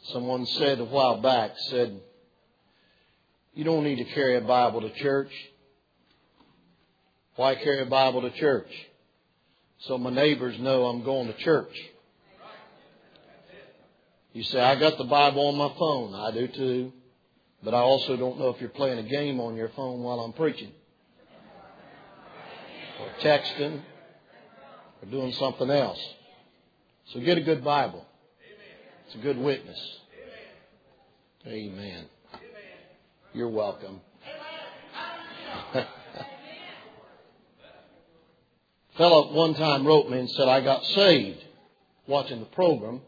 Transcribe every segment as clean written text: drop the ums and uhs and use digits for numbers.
Someone said a while back, said, you don't need to carry a Bible to church. Why carry a Bible to church? So my neighbors know I'm going to church. You say, I got the Bible on my phone. I do too. But I also don't know if you're playing a game on your phone while I'm preaching. Or texting. Or doing something else. So get a good Bible. It's a good witness. Amen. You're welcome. A fellow one time wrote me and said, I got saved watching the program.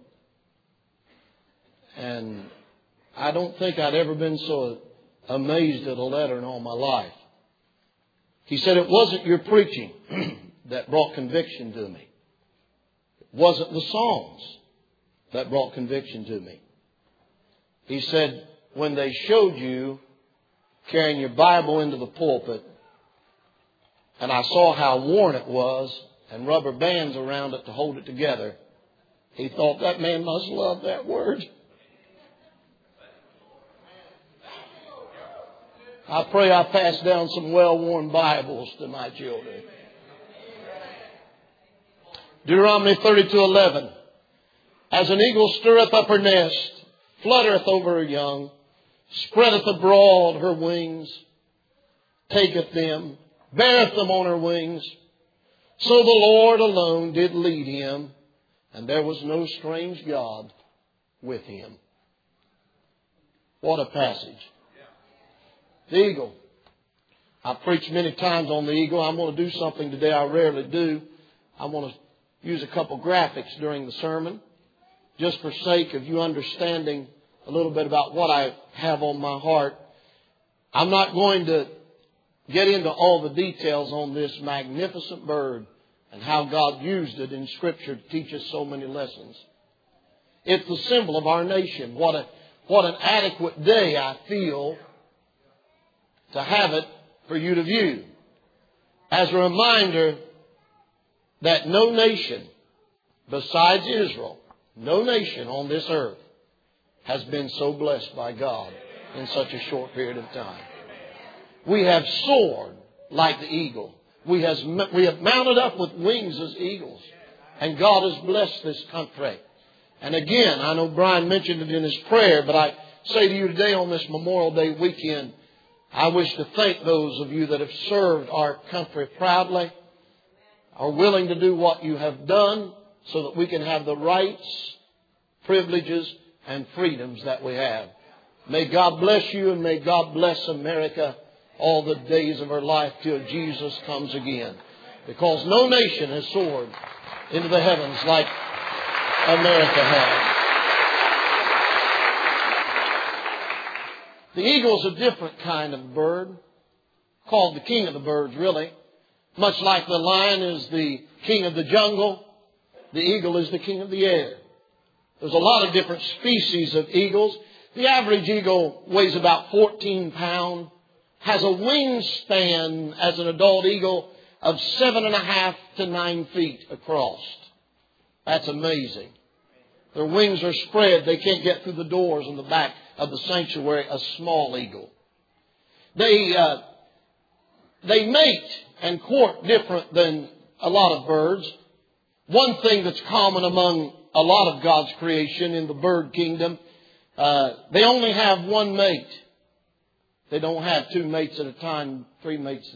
And I don't think I'd ever been so amazed at a letter in all my life. He said, it wasn't your preaching that brought conviction to me. It wasn't the songs that brought conviction to me. He said, when they showed you carrying your Bible into the pulpit, and I saw how worn it was, and rubber bands around it to hold it together, he thought that man must love that word. I pray I pass down some well-worn Bibles to my children. Deuteronomy 32:11. As an eagle stirreth up her nest, fluttereth over her young, spreadeth abroad her wings, taketh them, beareth them on her wings. So the Lord alone did lead him, and there was no strange God with him. What a passage. The eagle. I've preached many times on the eagle. I'm going to do something today I rarely do. I want to use a couple graphics during the sermon, just for sake of you understanding a little bit about what I have on my heart. I'm not going to get into all the details on this magnificent bird and how God used it in Scripture to teach us so many lessons. It's the symbol of our nation. What an adequate day I feel to have it for you to view. As a reminder that no nation besides Israel, no nation on this earth has been so blessed by God in such a short period of time. We have soared like the eagle. We have mounted up with wings as eagles. And God has blessed this country. And again, I know Brian mentioned it in his prayer, but I say to you today on this Memorial Day weekend, I wish to thank those of you that have served our country proudly, are willing to do what you have done so that we can have the rights, privileges, and freedoms that we have. May God bless you and may God bless America all the days of our life till Jesus comes again. Because no nation has soared into the heavens like America has. The eagle is a different kind of bird, called the king of the birds, really. Much like the lion is the king of the jungle, the eagle is the king of the air. There's a lot of different species of eagles. The average eagle weighs about 14 pounds, has a wingspan as an adult eagle of 7.5 to 9 feet across. That's amazing. Their wings are spread. They can't get through the doors in the back of the sanctuary, a small eagle. They mate and court different than a lot of birds. One thing that's common among a lot of God's creation in the bird kingdom, they only have one mate. They don't have two mates at a time, three mates.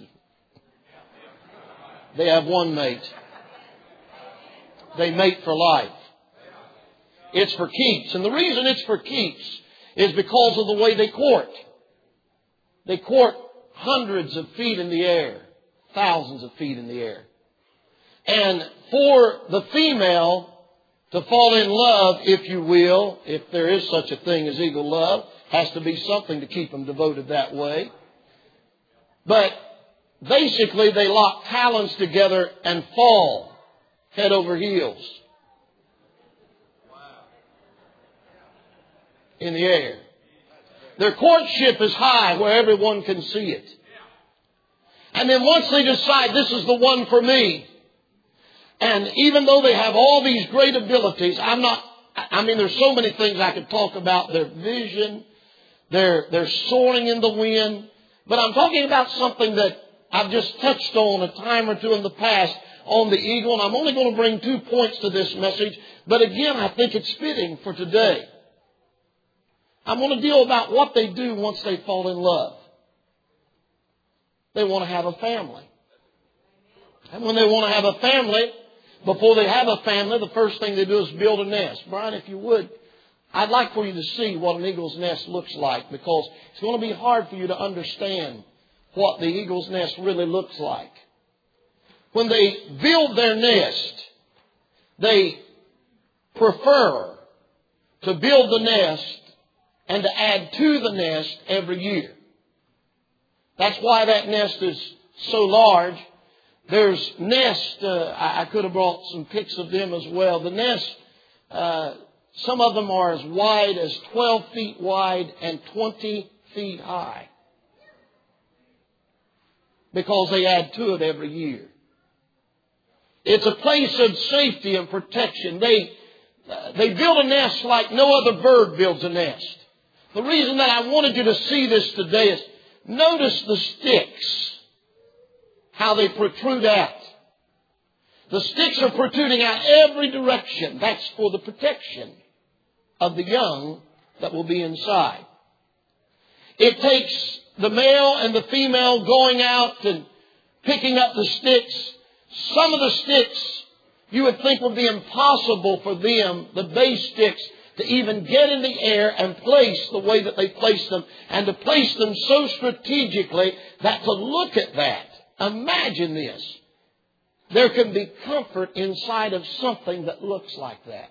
They have one mate. They mate for life. It's for keeps. And the reason it's for keeps is because of the way they court. They court hundreds of feet in the air, thousands of feet in the air. And for the female to fall in love, if you will, if there is such a thing as eagle love, has to be something to keep them devoted that way. But basically they lock talons together and fall head over heels in the air. Their courtship is high where everyone can see it. And then once they decide this is the one for me, and even though they have all these great abilities, I'm not I mean, there's so many things I could talk about. Their vision, they're soaring in the wind. But I'm talking about something that I've just touched on a time or two in the past on the eagle. And I'm only going to bring 2 points to this message. But again, I think it's fitting for today. I'm going to deal about what they do once they fall in love. They want to have a family. And when they want to have a family, before they have a family, the first thing they do is build a nest. Brian, if you would, I'd like for you to see what an eagle's nest looks like, because it's going to be hard for you to understand what the eagle's nest really looks like. When they build their nest, they prefer to build the nest and to add to the nest every year. That's why that nest is so large. There's nests, I could have brought some pics of them as well. The nests, some of them are as wide as 12 feet wide and 20 feet high, because they add to it every year. It's a place of safety and protection. They build a nest like no other bird builds a nest. The reason that I wanted you to see this today is notice the sticks, how they protrude out. The sticks are protruding out every direction. That's for the protection of the young that will be inside. It takes the male and the female going out and picking up the sticks. Some of the sticks you would think would be impossible for them, the base sticks, to even get in the air and place the way that they place them, and to place them so strategically that to look at that, imagine this. There can be comfort inside of something that looks like that.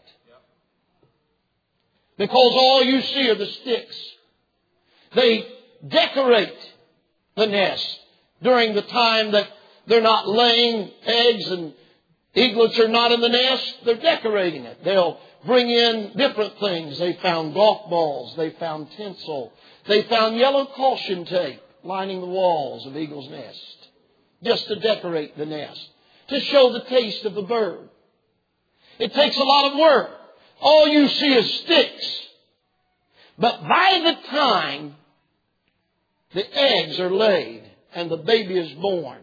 Because all you see are the sticks. They decorate the nest during the time that they're not laying eggs and eaglets are not in the nest. They're decorating it. They'll bring in different things. They found golf balls. They found tinsel. They found yellow caution tape lining the walls of eagle's nest, just to decorate the nest, to show the taste of the bird. It takes a lot of work. All you see is sticks. But by the time the eggs are laid and the baby is born,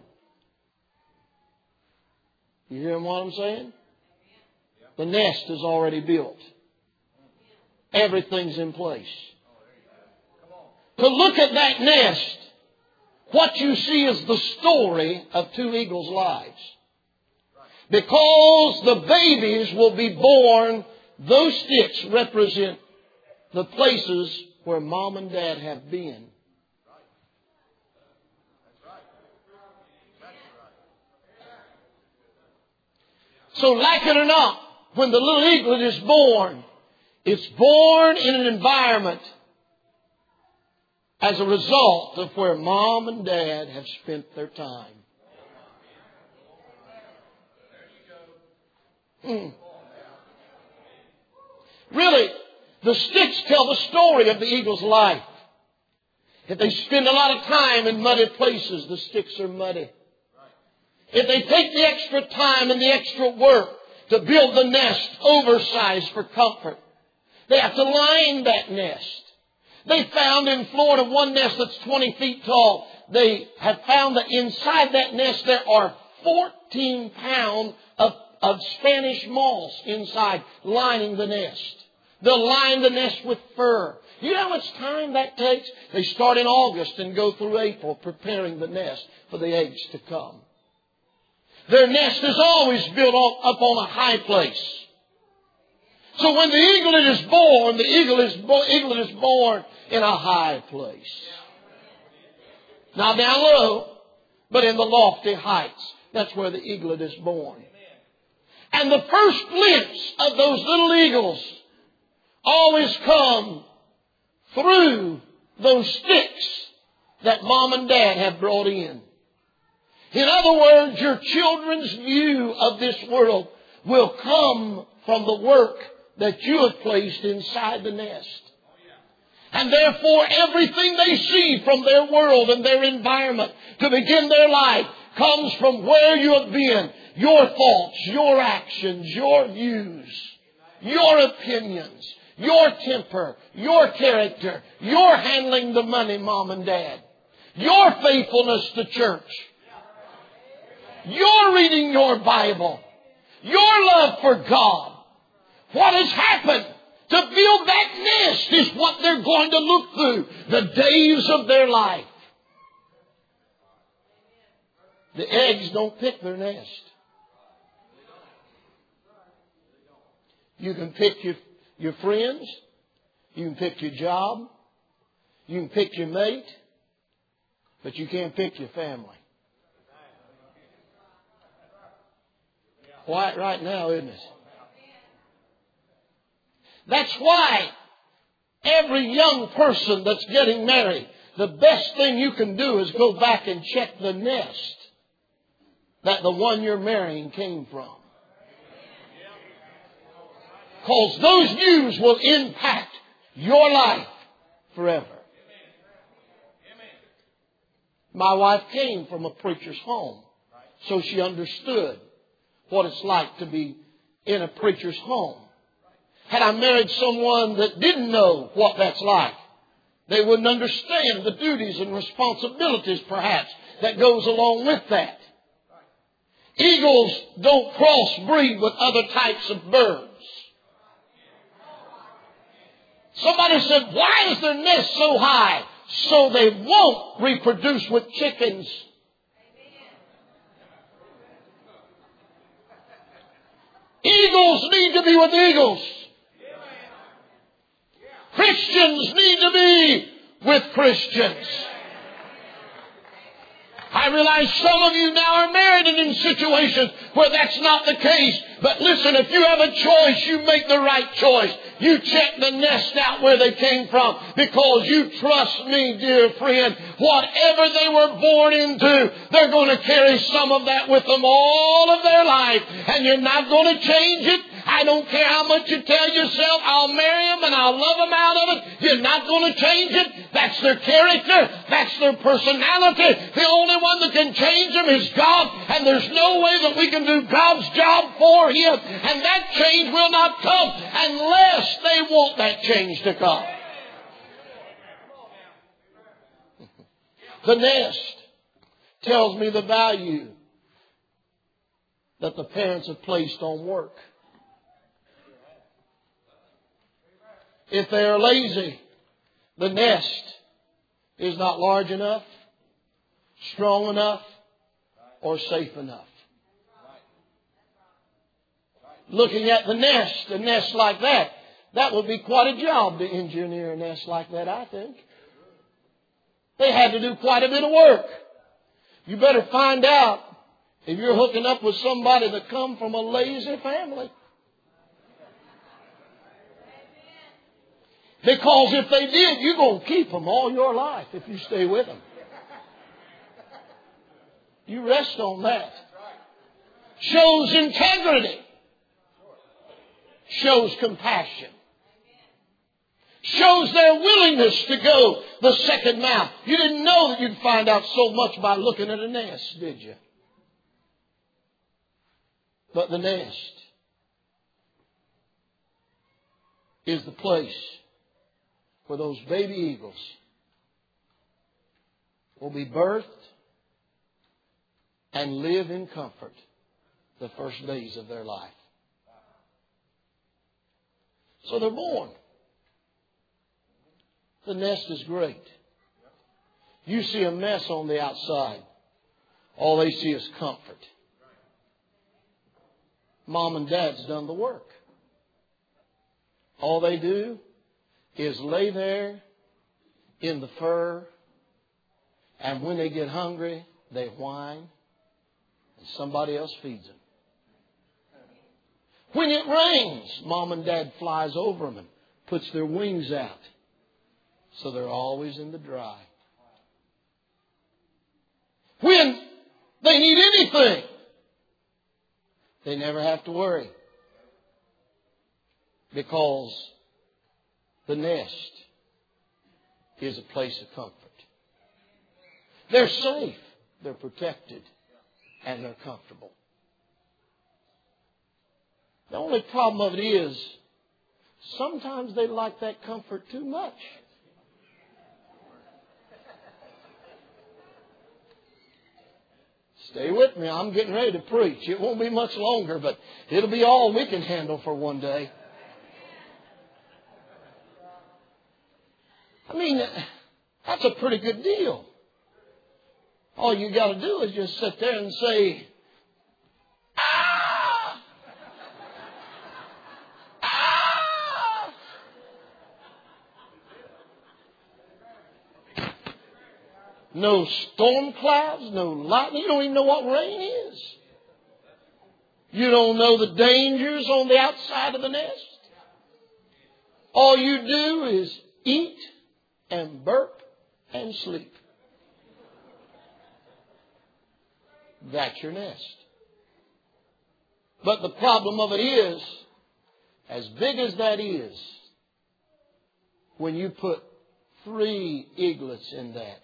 you hearing what I'm saying? The nest is already built. Everything's in place. To look at that nest, what you see is the story of two eagles' lives. Because the babies will be born, those sticks represent the places where mom and dad have been. So like it or not, when the little eaglet is born, it's born in an environment as a result of where mom and dad have spent their time. Really, the sticks tell the story of the eagle's life. If they spend a lot of time in muddy places, the sticks are muddy. If they take the extra time and the extra work to build the nest oversized for comfort, they have to line that nest. They found in Florida one nest that's 20 feet tall. They have found that inside that nest there are 14 pounds of Spanish moss inside lining the nest. They'll line the nest with fur. You know how much time that takes? They start in August and go through April preparing the nest for the eggs to come. Their nest is always built up on a high place. So when the eaglet is born, the eaglet is born in a high place. Not down low, but in the lofty heights. That's where the eaglet is born. And the first glimpse of those little eagles always come through those sticks that mom and dad have brought in. In other words, your children's view of this world will come from the work that you have placed inside the nest. And therefore, everything they see from their world and their environment to begin their life comes from where you have been. Your thoughts, your actions, your views your opinions, your temper, your character, your handling the money, Mom and Dad, your faithfulness to church, your reading your Bible, your love for God. What has happened to build that nest is what they're going to look through the days of their life. The eggs don't pick their nest. You can pick your friends. You can pick your job. You can pick your mate. But you can't pick your family. Quiet right now, isn't it? That's why every young person that's getting married, the best thing you can do is go back and check the nest that the one you're marrying came from. Because those views will impact your life forever. My wife came from a preacher's home, so she understood what it's like to be in a preacher's home. Had I married someone that didn't know what that's like, they wouldn't understand the duties and responsibilities, perhaps, that goes along with that. Eagles don't crossbreed with other types of birds. Somebody said, why is their nest so high? So they won't reproduce with chickens. Eagles need to be with eagles. Christians need to be with Christians. I realize some of you now are married and in situations where that's not the case. But listen, if you have a choice, you make the right choice. You check the nest out where they came from, because you trust me, dear friend, whatever they were born into, they're going to carry some of that with them all of their life. And you're not going to change it. I don't care how much you tell yourself, I'll marry them and I'll love them out of it. You're not going to change it. That's their character. That's their personality. The only one that can change them is God. And there's no way that we can do God's job for Him. And that change will not come unless they want that change to come. The nest tells me the value that the parents have placed on work. If they are lazy, the nest is not large enough, strong enough, or safe enough. Looking at the nest, a nest like that, that would be quite a job to engineer a nest like that, I think. They had to do quite a bit of work. You better find out if you're hooking up with somebody that come from a lazy family. Because if they did, you're going to keep them all your life if you stay with them. You rest on that. Shows integrity. Shows compassion. Shows their willingness to go the second mile. You didn't know that you'd find out so much by looking at a nest, did you? But the nest is the place where those baby eagles will be birthed and live in comfort the first days of their life. So they're born. The nest is great. You see a mess on the outside. All they see is comfort. Mom and Dad's done the work. All they do is lay there in the fur, and when they get hungry, they whine, and somebody else feeds them. When it rains, Mom and Dad flies over them and puts their wings out, so they're always in the dry. When they need anything, they never have to worry, because the nest is a place of comfort. They're safe, they're protected, and they're comfortable. The only problem of it is sometimes they like that comfort too much. Stay with me. I'm getting ready to preach. It won't be much longer, but it'll be all we can handle for one day. I mean, that's a pretty good deal. All you got to do is just sit there and say, ah! Ah! No storm clouds, no lightning. You don't even know what rain is. You don't know the dangers on the outside of the nest. All you do is eat and burp and sleep. That's your nest. But the problem of it is, as big as that is, when you put 3 eaglets in that,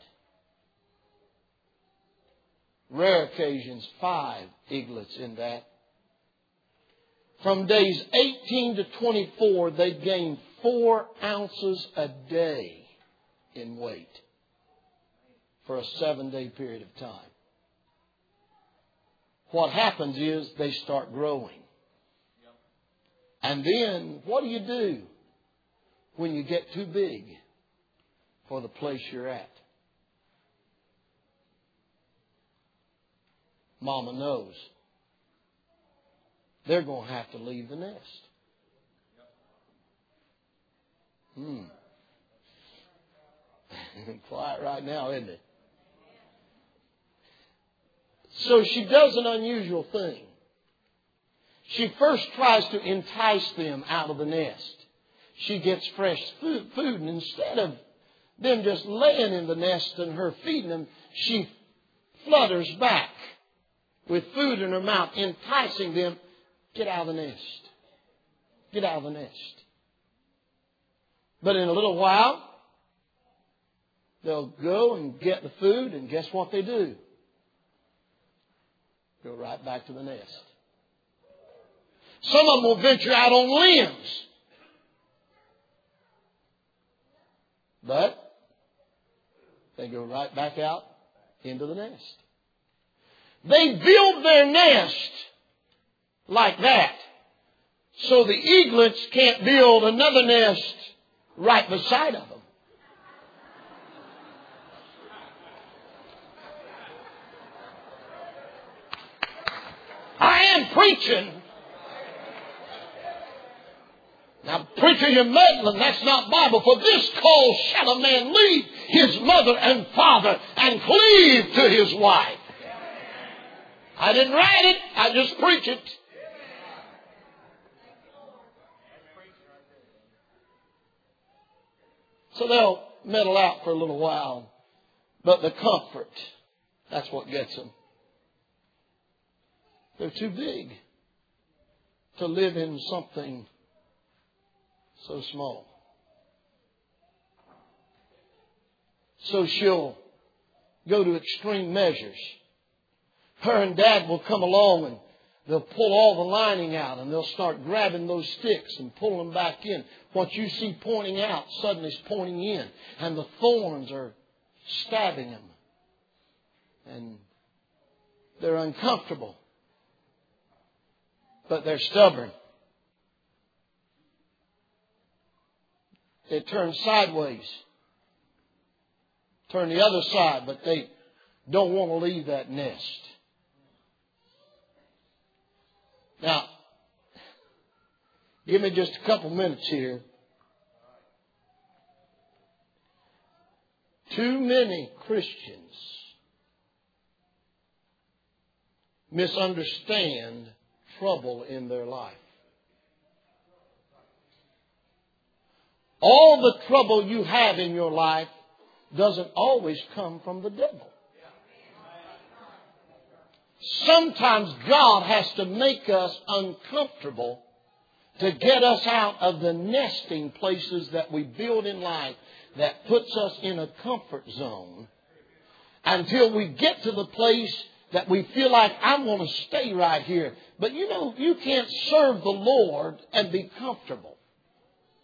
rare occasions 5 eaglets in that, from days 18 to 24, they gain 4 ounces a day in weight for a 7-day period of time. What happens is they start growing. And then what do you do when you get too big for the place you're at? Mama knows they're going to have to leave the nest. Quiet right now, isn't it? So she does an unusual thing. She first tries to entice them out of the nest. She gets fresh food, and instead of them just laying in the nest and her feeding them, she flutters back with food in her mouth, enticing them, get out of the nest. Get out of the nest. But in a little while, they'll go and get the food, and guess what they do? Go right back to the nest. Some of them will venture out on limbs. But they go right back out into the nest. They build their nest like that, so the eaglets can't build another nest right beside of them. I am preaching. Now, preacher, you're meddling. That's not Bible. For this cause shall a man leave his mother and father and cleave to his wife. I didn't write it. I just preach it. So they'll meddle out for a little while. But the comfort, that's what gets them. They're too big to live in something so small. So she'll go to extreme measures. Her and Dad will come along and they'll pull all the lining out and they'll start grabbing those sticks and pull them back in. What you see pointing out suddenly is pointing in, and the thorns are stabbing them. And they're uncomfortable. But they're stubborn. They turn sideways. Turn the other side, but they don't want to leave that nest. Now, give me just a couple minutes here. Too many Christians misunderstand trouble in their life. All the trouble you have in your life doesn't always come from the devil. Sometimes God has to make us uncomfortable to get us out of the nesting places that we build in life that puts us in a comfort zone until we get to the place that we feel like I'm going to stay right here. But you know, you can't serve the Lord and be comfortable.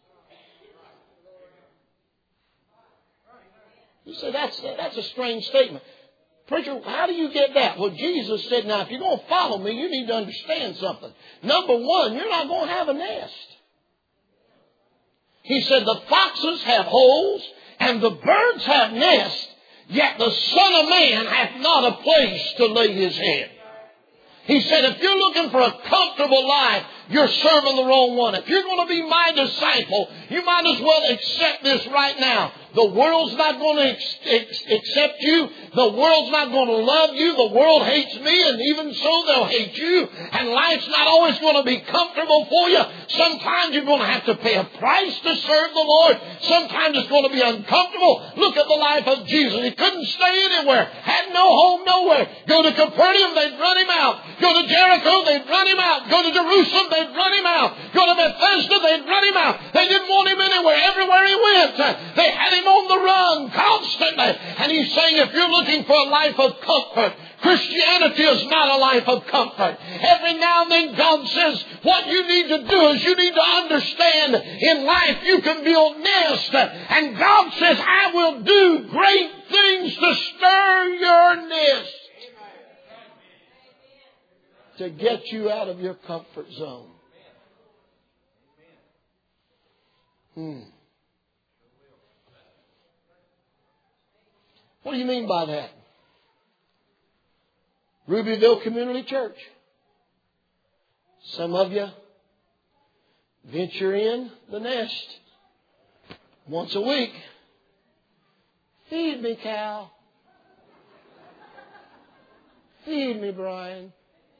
You say, that's a strange statement. Preacher, how do you get that? Well, Jesus said, now, if you're going to follow me, you need to understand something. Number one, you're not going to have a nest. He said, the foxes have holes and the birds have nests, yet the Son of Man hath not a place to lay his head. He said, if you're looking for a comfortable life, you're serving the wrong one. If you're going to be my disciple, you might as well accept this right now. The world's not going to accept you. The world's not going to love you. The world hates me, and even so, they'll hate you. And life's not always going to be comfortable for you. Sometimes you're going to have to pay a price to serve the Lord. Sometimes it's going to be uncomfortable. Look at the life of Jesus. He couldn't stay anywhere. Had no home nowhere. Go to Capernaum, they'd run him out. Go to Jericho, they'd run him out. Go to Jerusalem, they'd run him out. Go to Bethesda, they'd run him out. They didn't want him anywhere. Everywhere he went, they had him on the run constantly. And he's saying, if you're looking for a life of comfort, Christianity is not a life of comfort. Every now and then God says, what you need to do is you need to understand in life you can build nests. And God says, I will do great things to stir your nest. To get you out of your comfort zone. What do you mean by that? Rubyville Community Church. Some of you venture in the nest once a week. Feed me, Cal. Feed me, Brian.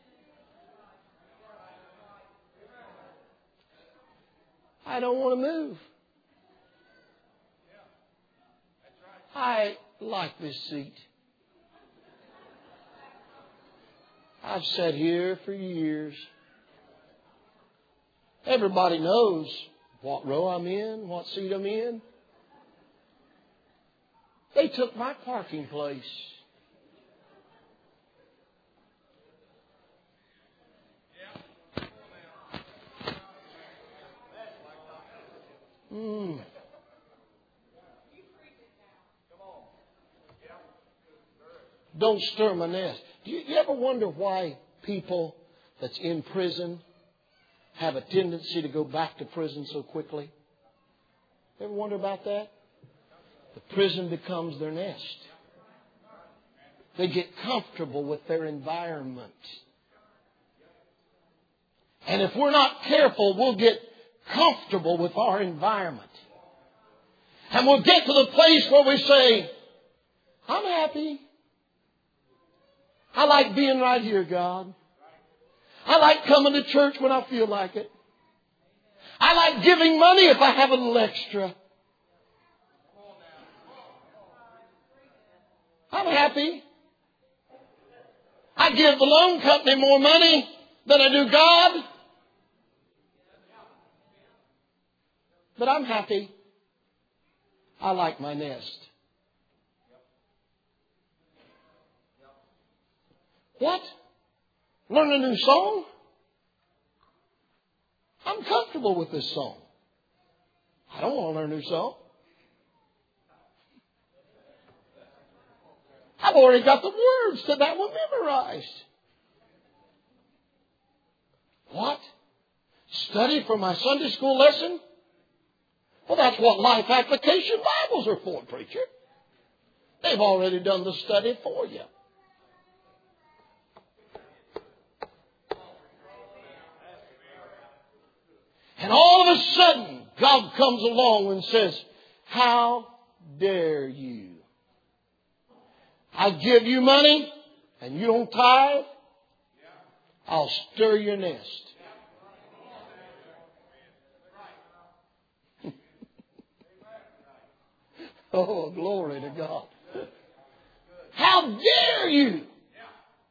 I don't want to move. I like this seat. I've sat here for years. Everybody knows what row I'm in, what seat I'm in. They took my parking place. Don't stir my nest. Do you ever wonder why people that's in prison have a tendency to go back to prison so quickly? Ever wonder about that? The prison becomes their nest. They get comfortable with their environment. And if we're not careful, we'll get comfortable with our environment. And we'll get to the place where we say, I'm happy. I like being right here, God. I like coming to church when I feel like it. I like giving money if I have a little extra. I'm happy. I give the loan company more money than I do God. But I'm happy. I like my nest. What? Learn a new song? I'm comfortable with this song. I don't want to learn a new song. I've already got the words to that one memorized. What? Study for my Sunday school lesson? Well, that's what life application Bibles are for, preacher. They've already done the study for you. And all of a sudden, God comes along and says, how dare you? I give you money and you don't tithe, I'll stir your nest. Oh, glory to God. How dare you?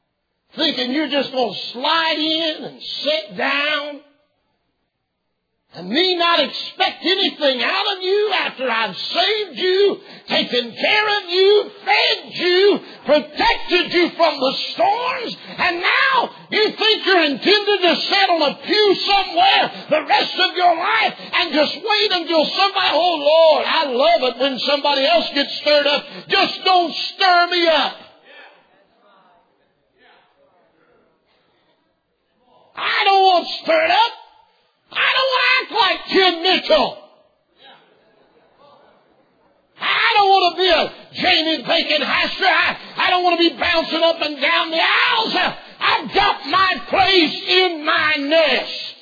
Thinking you're just going to slide in and sit down and me not expect anything out of you after I've saved you, taken care of you, fed you, protected you from the storms, and now you think you're intended to sit on a pew somewhere the rest of your life and just wait until somebody, oh Lord, I love it when somebody else gets stirred up. Just don't stir me up. I don't want stirred up. I don't want to act like Jim Mitchell. I don't want to be a Jamie Bacon Haster. I don't want to be bouncing up and down the aisles. I've got my place in my nest.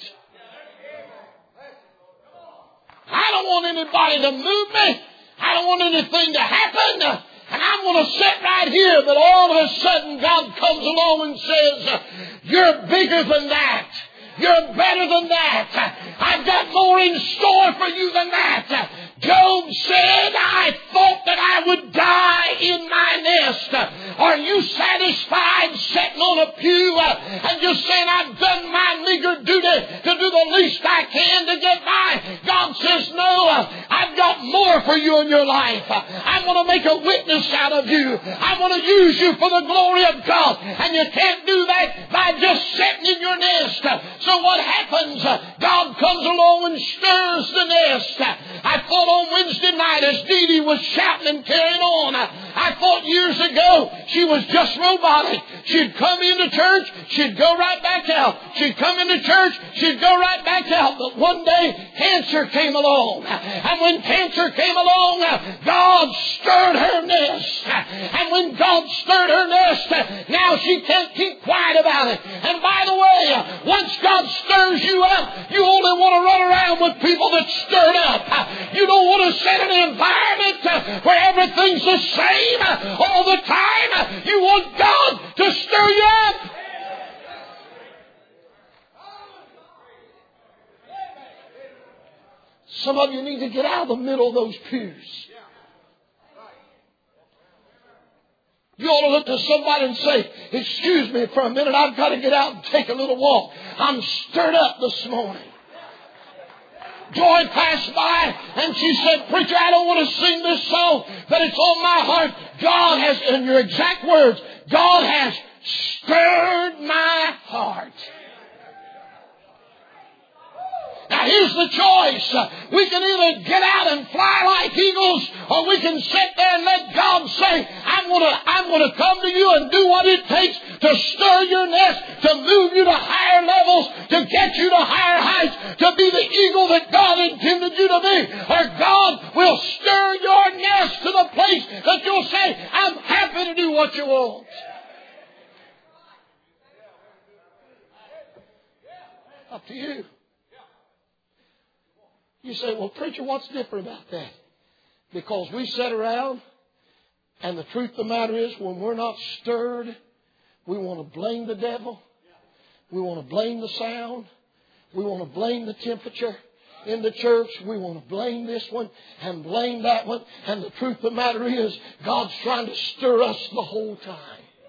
I don't want anybody to move me. I don't want anything to happen. And I'm going to sit right here, but all of a sudden God comes along and says, you're bigger than that. You're better than that. I've got more in store for you than that. Job said, I thought that I would die in my nest. Are you satisfied sitting on a pew and just saying, I've done my meager duty to do the least I can to get by? God says, no, I've got more for you in your life. I want to make a witness out of you. I want to use you for the glory of God. And you can't do that by just sitting in your nest. So what happens? God comes along and stirs the nest. I thought on Wednesday night as Dee Dee was shouting and carrying on, I thought years ago she was just robotic. She'd come into church, she'd go right back out. She'd come into church, she'd go right back out. But one day cancer came along. And when cancer came along, God stirred her nest. And when God stirred her nest, now she can't keep quiet about it. And by the way, once God stirs you up, you only want to run around with people that stirred up. You don't want to sit in an environment where everything's the same all the time. You want God to stir you up. Some of you need to get out of the middle of those pews. You ought to look to somebody and say, excuse me for a minute, I've got to get out and take a little walk. I'm stirred up this morning. Joy passed by and she said, preacher, I don't want to sing this song, but it's on my heart. God has, in your exact words, God has stirred my heart. Now here's the choice. We can either get out and fly like eagles, or we can sit there and let God say, I'm going to come to you and do what it takes to stir your nest, to move you to higher levels, to get you to higher heights, to be the eagle that God intended you to be. Or God will stir your nest to the place that you'll say, I'm happy to do what you want. Up to you. You say, well, preacher, what's different about that? Because we sit around, and the truth of the matter is, when we're not stirred, we want to blame the devil. We want to blame the sound. We want to blame the temperature in the church. We want to blame this one and blame that one. And the truth of the matter is, God's trying to stir us the whole time.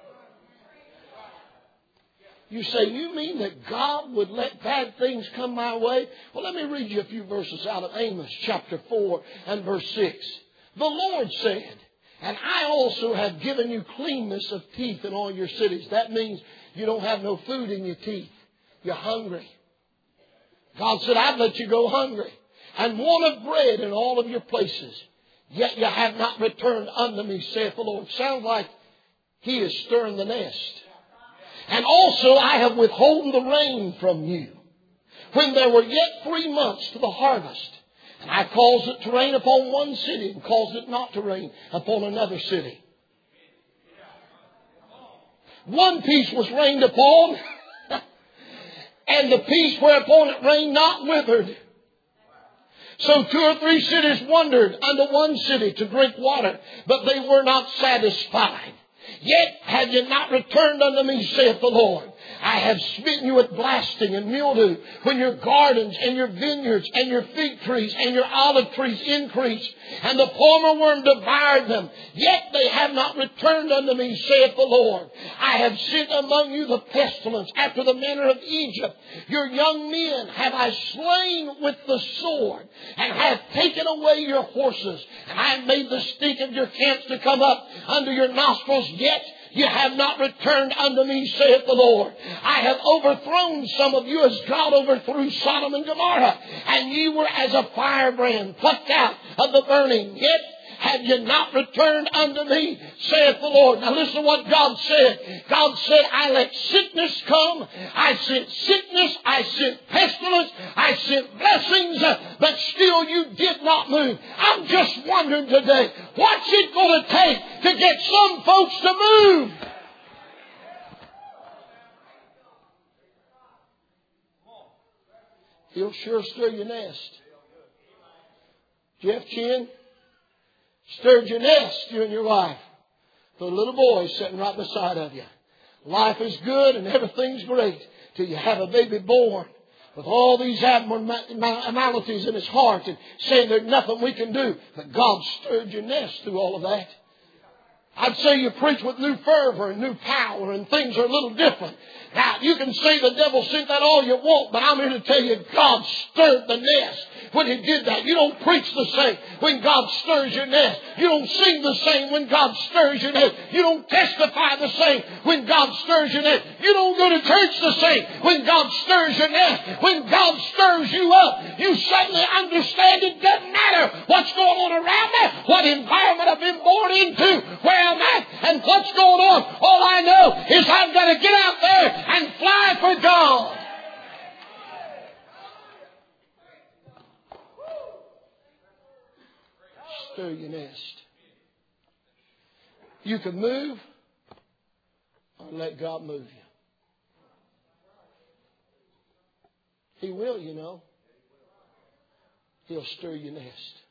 You say, you mean that God would let bad things come my way? Well, let me read you a few verses out of Amos chapter 4 and verse 6. The Lord said, and I also have given you cleanness of teeth in all your cities. That means you don't have no food in your teeth. You're hungry. God said, I've let you go hungry. And want of bread in all of your places. Yet you have not returned unto me, saith the Lord. Sounds like He is stirring the nest. And also I have withholden the rain from you, when there were yet 3 months to the harvest. And I caused it to rain upon one city, and caused it not to rain upon another city. One piece was rained upon, and the piece whereupon it rained not withered. So 2 or 3 cities wandered unto one city to drink water, but they were not satisfied. Yet have you not returned unto me, saith the Lord. I have smitten you with blasting and mildew when your gardens and your vineyards and your fig trees and your olive trees increased, and the palmer worm devoured them. Yet they have not returned unto me, saith the Lord. I have sent among you the pestilence after the manner of Egypt. Your young men have I slain with the sword, and have taken away your horses, and I have made the stink of your camps to come up under your nostrils. Yet you have not returned unto me, saith the Lord. I have overthrown some of you as God overthrew Sodom and Gomorrah, and ye were as a firebrand plucked out of the burning. Yet have you not returned unto me, saith the Lord. Now listen to what God said. God said, I let sickness come. I sent sickness. I sent pestilence. I sent blessings. But still you did not move. I'm just wondering today, what's it going to take to get some folks to move? He'll sure stir your nest. Jeff Chin stirred your nest, you and your wife. The little boy sitting right beside of you. Life is good and everything's great till you have a baby born with all these abnormalities in his heart and saying there's nothing we can do. But God stirred your nest through all of that. I'd say you preach with new fervor and new power and things are a little different. Now, you can say the devil sent that all you want, but I'm here to tell you God stirred the nest when He did that. You don't preach the same when God stirs your nest. You don't sing the same when God stirs your nest. You don't testify the same when God stirs your nest. You don't go to church the same when God stirs your nest. When God stirs you up, you suddenly understand it doesn't matter what's going on around me, what environment I've been born into, where I'm at, and what's going on. All I know is I've got to get out there and fly for God. Stir your nest. You can move or let God move you. He will, you know. He'll stir your nest.